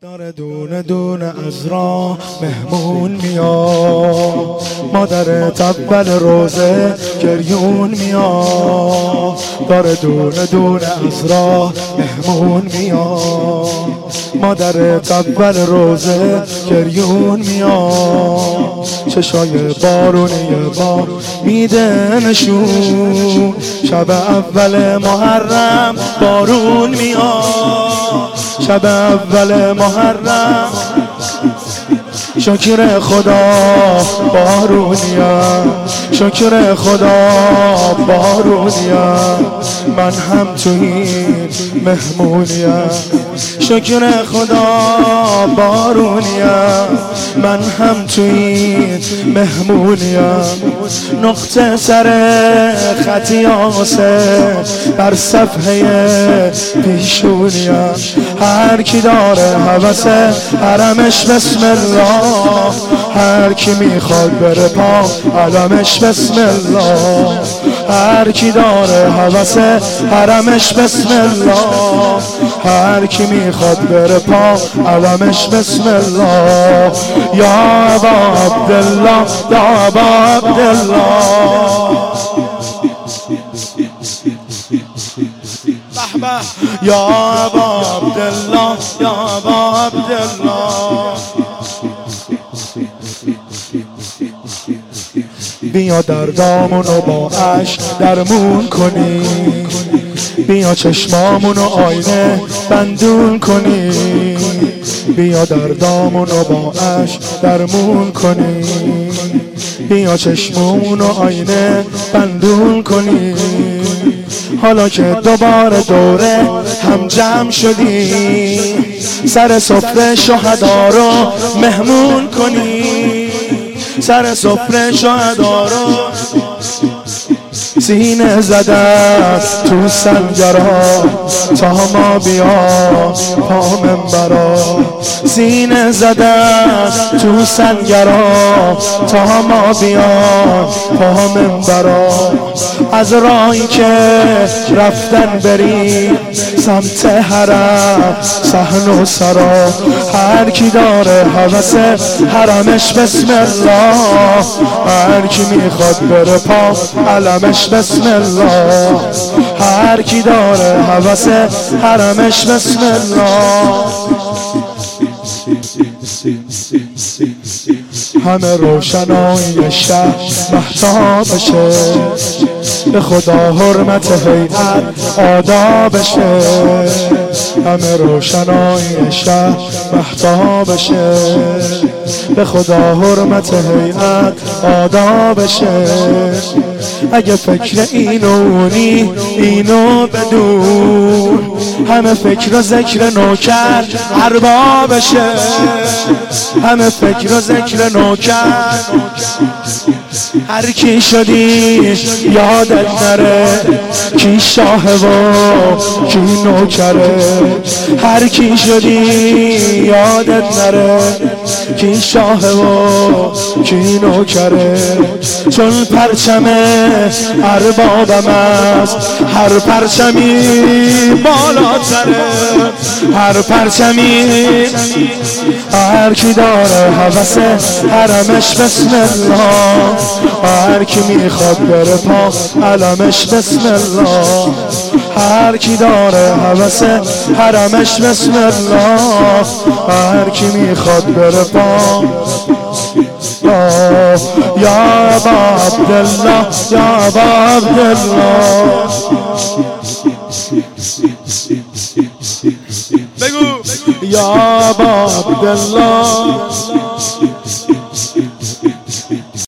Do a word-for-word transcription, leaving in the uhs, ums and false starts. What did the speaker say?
داره دونه دونه از راه مهمون میاد، مادر تبل روزه گریون میاد. داره دونه دونه از راه مهمون میاد، مادر تبل روزه گریون میاد. چشای بارونی بار میده نشون، شب اول محرم بارون میاد، شب اول محرم شکر خدا بارونیم، شکر خدا بارونیم. من هم تو این مهمونیم، شکر خدا بارونیم. من هم تو این مهمونیم. نقطه سر خطی آسه بر صفحه پیشونیم. هر کی داره هوس حرمش بسم الله، هر کی میخواد بره پا علمش بسم الله. هر کی داره هوس حرمش بسم الله، هر کی میخواد بره پا علمش بسم الله. یا ابا عبدالله، یا ابا عبدالله، یا ابا عبدالله، یا ابا عبدالله. بیا دردامونو با عشق درمون کنی، بیا چشمامونو آینه بندون کنی، بیا دردامونو با عشق درمون کنی، بیا چشمامونو آینه بندون کنی. حالا که دوباره دوره هم جمع شدی، سر سفره شهدا رو مهمون کنی، سر سفره شهدا رو سینه زده است تو سنگرها تا ما بیا پا منبرا. سینه زده است تو سنگرها تا ما بیا پا منبرا. از راهی که رفتن بری سمت حرم صحن و سرا. هر کی داره هوس حرمش بسم الله، هر کی میخواد بره پا علمش بسم الله. هر کی داره هوس حرمش بسم الله. همه روشنایی شهر مهتاب بشه، به خدا حرمت هیئت آدابشه. همه روشنایی شهر مهتاب بشه، به خدا حرمت هیئت آدابشه. اگه فکر اینو اونی اینو بدون، همه فکر و ذکر نوکر اربابشه، همه فکر و ذکر نوکر. هر کی شدی یادت نره کی شاه و کی نوکره. هر کی شدی یادت نره کی شاه و کی نوکره. چون پرچم اربابم است هر پرچمی بالاتره، هر پرچمی. هر کی داره هوس حرمش بسم الله، هر کی میخواد بره پا علمش بسم الله. هر کی داره هوس حرمش بسم الله، هر کی میخواد بره پا. یا ابا عبدالله، یا ابا عبدالله. بگو یا ابا عبدالله.